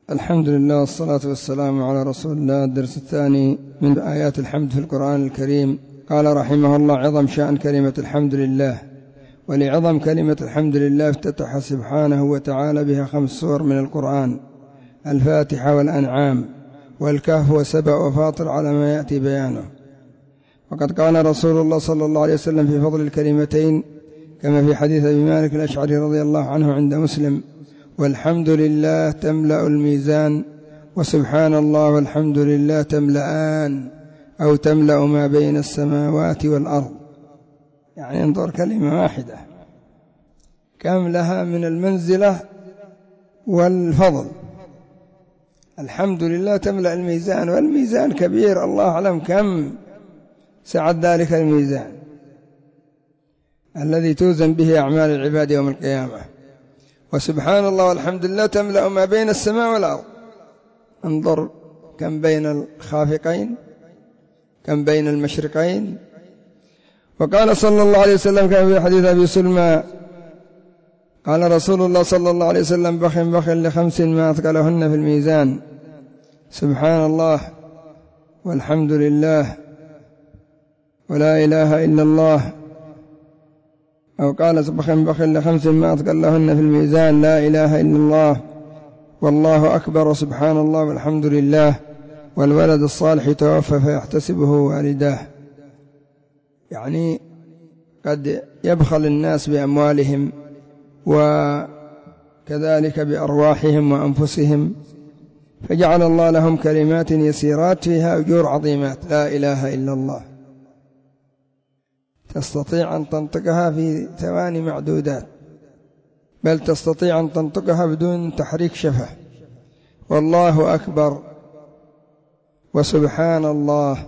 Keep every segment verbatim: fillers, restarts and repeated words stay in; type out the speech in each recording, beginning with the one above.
الحمد لله والصلاة والسلام على رسول الله. الدرس الثاني من آيات الحمد في القرآن الكريم. قال رحمه الله: عظم شأن كلمة الحمد لله. ولعظم كلمة الحمد لله افتتح سبحانه وتعالى بها خمس سور من القرآن: الفاتحة والأنعام والكهف وسبأ وفاطر، على ما يأتي بيانه. وقد قال رسول الله صلى الله عليه وسلم في فضل الكلمتين كما في حديث أبي مالك الأشعري رضي الله عنه عند مسلم: والحمد لله تملأ الميزان، وسبحان الله والحمد لله تملأان، أو تملأ ما بين السماوات والأرض. يعني انظر، كلمة واحدة كم لها من المنزلة والفضل. الحمد لله تملأ الميزان، والميزان كبير، الله أعلم كم سعة ذلك الميزان الذي توزن به أعمال العباد يوم القيامة. وسبحان الله والحمد لله تملأ ما بين السماء والأرض. انظر كم بين الخافقين، كم بين المشرقين. وقال صلى الله عليه وسلم كما في حديث أبي سلمى: قال رسول الله صلى الله عليه وسلم: بخ بخ لخمس ما أثقلهن في الميزان: سبحان الله والحمد لله ولا إله إلا الله. أو قال: بخ بخ لخمس ما أثقلهن في الميزان: لا إله إلا الله والله أكبر وسبحان الله والحمد لله والولد الصالح يتوفى فيحتسبه والداه. يعني قد يبخل الناس بأموالهم وكذلك بأرواحهم وأنفسهم، فجعل الله لهم كلمات يسيرات فيها أجور عظيمات: لا إله إلا الله، تستطيع أن تنطقها في ثواني معدودات، بل تستطيع أن تنطقها بدون تحريك شفة. والله أكبر، وسبحان الله،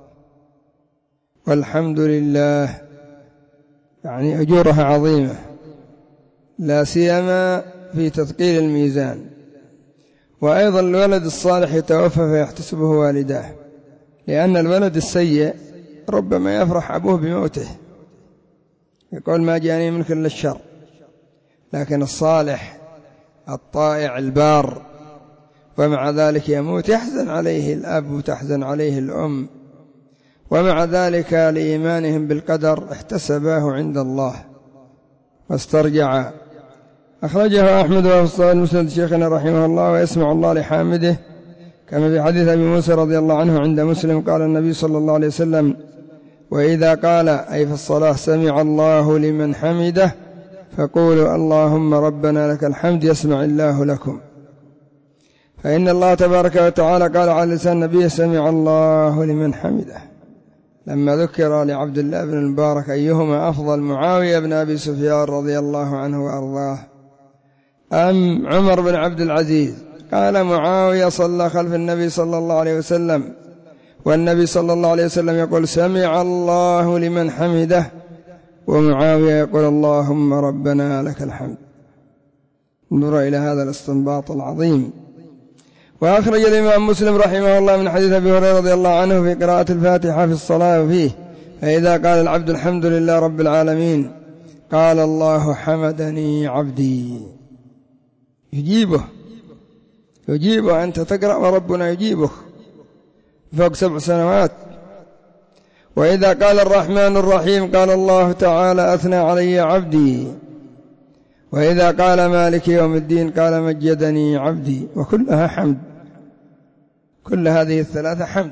والحمد لله، يعني أجورها عظيمة، لا سيما في تثقيل الميزان. وأيضا الولد الصالح يتوفى فيحتسبه والداه، لأن الولد السيء ربما يفرح أبوه بموته، يقول: ما جاني منك إلا الشر. لكن الصالح الطائع البار ومع ذلك يموت، يحزن عليه الأب وتحزن عليه الأم، ومع ذلك لإيمانهم بالقدر احتسباه عند الله واسترجع. أخرجه أحمد وفي المسند شيخنا رحمه الله: ويسمع الله لحامده، كما في حديث أبي موسى رضي الله عنه عند مسلم: قال النبي صلى الله عليه وسلم: وإذا قال، أي في الصلاة، سمع الله لمن حمده، فقولوا اللهم ربنا لك الحمد يسمع الله لكم. فإن الله تبارك وتعالى قال على لسان نبيه: سمع الله لمن حمده. لما ذكر لعبد الله بن المبارك أيهما أفضل، معاوية بن أبي سفيان رضي الله عنه وأرضاه أم عمر بن عبد العزيز، قال: معاوية صلى خلف النبي صلى الله عليه وسلم، والنبي صلى الله عليه وسلم يقول: سمع الله لمن حمده، ومعاوية يقول: اللهم ربنا لك الحمد. انظر إلى هذا الاستنباط العظيم. وأخرج الإمام مسلم رحمه الله من حديث أبي هريرة رضي الله عنه في قراءة الفاتحة في الصلاة وفيه: فإذا قال العبد الحمد لله رب العالمين، قال الله: حمدني عبدي. يجيبه يجيبه أنت تقرأ وربنا يجيبه فوق سبع سنوات. وإذا قال الرحمن الرحيم، قال الله تعالى: أثنى علي عبدي. وإذا قال مالك يوم الدين، قال: مجدني عبدي. وكلها حمد، كل هذه الثلاثة حمد.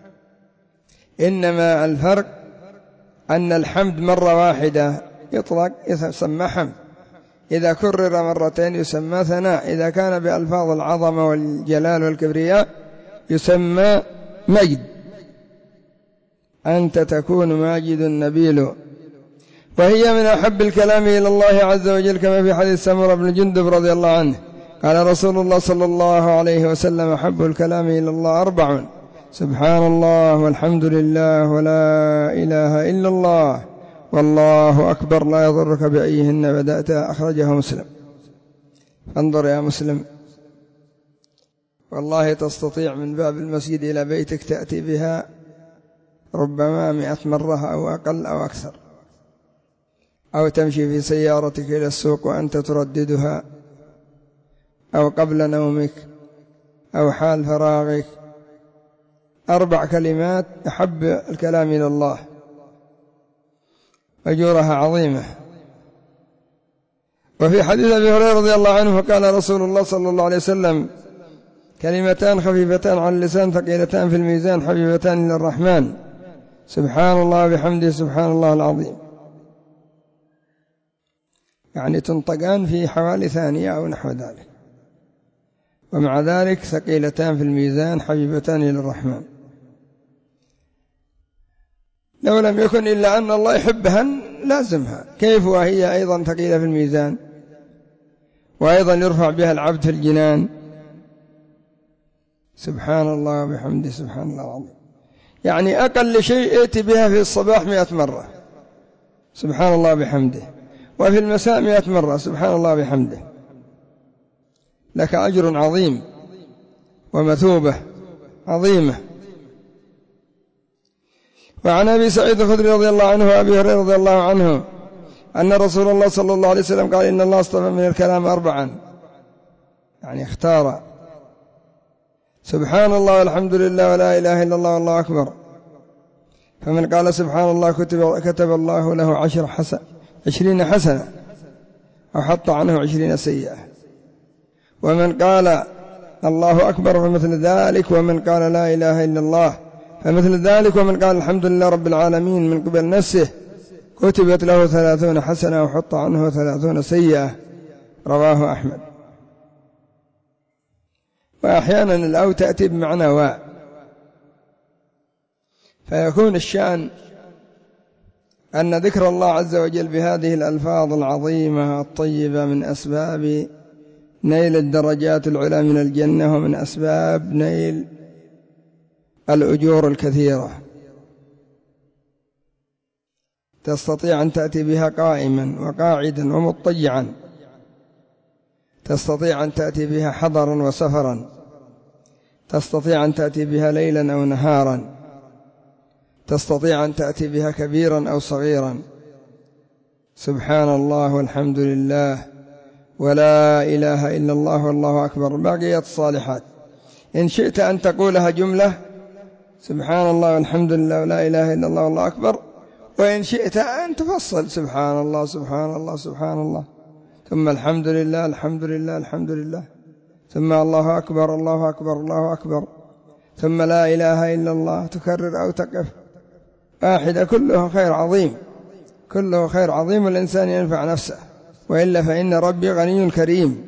إنما الفرق أن الحمد مرة واحدة يطلق يسمى حمد، إذا كرر مرتين يسمى ثناء، إذا كان بألفاظ العظمة والجلال والكبرياء يسمى مجد. أنت تكون ماجد نبيل. وهي من أحب الكلام إلى الله عز وجل، كما في حديث سمرة بن جندب رضي الله عنه قال رسول الله صلى الله عليه وسلم: أحب الكلام إلى الله أربع: سبحان الله والحمد لله ولا إله إلا الله والله أكبر، لا يضرك بأيهن بدأت. أخرجه مسلم. فانظر يا مسلم، والله تستطيع من باب المسجد إلى بيتك تأتي بها ربما مئة مرة أو أقل أو أكثر، أو تمشي في سيارتك إلى السوق وأنت ترددها، أو قبل نومك، أو حال فراغك، أربع كلمات أحب الكلام إلى الله أجورها عظيمة. وفي حديث أبي هريرة رضي الله عنه قال رسول الله صلى الله عليه وسلم: كلمتان خفيفتان على اللسان ثقيلتان في الميزان حبيبتان إلى الرحمن، سبحان الله وبحمده سبحان الله العظيم. يعني تنطقان في حوالي ثانية أو نحو ذلك، ومع ذلك ثقيلتان في الميزان حبيبتان إلى الرحمن. لو لم يكن إلا أن الله يحبها لازمها، كيف وهي أيضا ثقيلة في الميزان وأيضا يرفع بها العبد في الجنان؟ سبحان الله وبحمده سبحان الله العظيم. يعني أقل شيء ائت بها في الصباح مئة مرة سبحان الله بحمده، وفي المساء مئة مرة سبحان الله بحمده، لك أجر عظيم ومثوبة عظيمة. وعن أبي سعيد الخدري رضي الله عنه وأبي هريرة رضي الله عنه أن رسول الله صلى الله عليه وسلم قال: إن الله اصطفى من الكلام أربعا، يعني اختار: سبحان الله والحمد لله ولا إله إلا الله والله أكبر. فمن قال سبحان الله كتب, كتب الله له عشر حسن عشرين حسنة أو حط عنه عشرين سيئة. ومن قال الله أكبر فمثل ذلك، ومن قال لا إله إلا الله فمثل ذلك، ومن قال الحمد لله رب العالمين من قبل نفسه كتبت له ثلاثون حسنة وحط عنه ثلاثون سيئة. رواه أحمد. وأحيانا الأو تأتي بمعنى واء، فيكون الشأن أن ذكر الله عز وجل بهذه الألفاظ العظيمة الطيبة من أسباب نيل الدرجات العلى من الجنة، ومن أسباب نيل الأجور الكثيرة. تستطيع أن تأتي بها قائما وقاعدا ومضطجعا، تستطيع أن تأتي بها حضرا وسفرا، تستطيع أن تأتي بها ليلا أو نهارا، تستطيع أن تأتي بها كبيرا أو صغيرا. سبحان الله والحمد لله ولا إله إلا الله والله أكبر. باقيات الصالحات إن شئت أن تقولها جملة: سبحان الله والحمد لله ولا إله إلا الله والله أكبر، وإن شئت أن تفصل: سبحان الله سبحان الله سبحان الله، ثم الحمد لله الحمد لله الحمد لله، ثم الله أكبر الله أكبر الله أكبر، ثم لا إله إلا الله. تكرر أو تقف واحدة، كله خير عظيم، كله خير عظيم، والإنسان ينفع نفسه، وإلا فإن ربي غني كريم